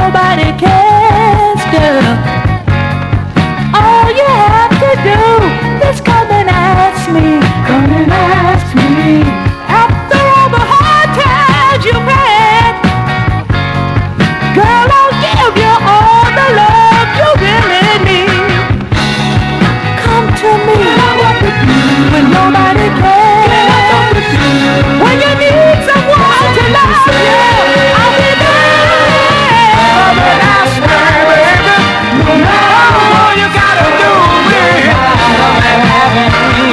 nobody cares, girl. All you have to do is come and ask me. Come and ask me. After all the hard times you've had, girl, I'll give you all the love you really need. Come to me when nobody cares. When you need someone to love you, I'll be there. Come and ask me, baby. No matter what you gotta do, baby. Come and ask me.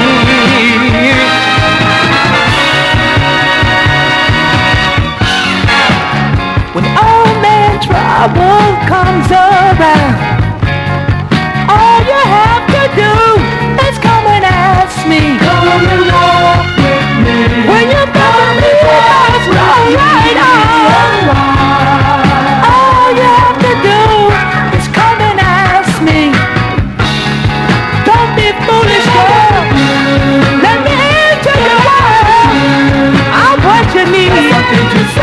When old man trouble comes around, all you have to do is come and ask me. Come and walk with me. When you find me, that's right on. All you have to do is come and ask me. Don't be foolish, girl. Let me into your world. I'm what you need.